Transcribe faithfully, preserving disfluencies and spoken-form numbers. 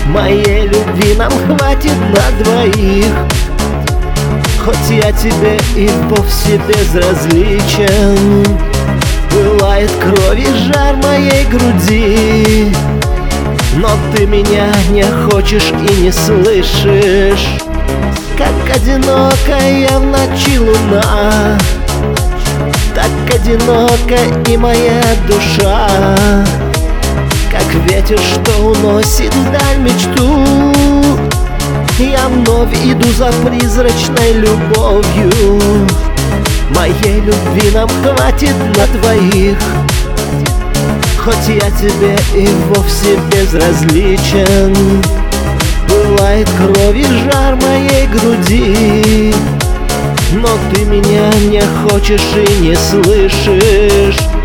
Моей любви нам хватит на двоих. Хоть я тебе и вовсе безразличен, пылает кровь и жар моей груди, но ты меня не хочешь и не слышишь. Как одинокая в ночи луна, так одинока и моя душа. Как ветер, что уносит вдаль мечту, я вновь иду за призрачной любовью. Моей любви нам хватит на двоих. Хоть я тебе и вовсе безразличен, пылает кровь и жар моей груди, но ты меня не хочешь и не слышишь.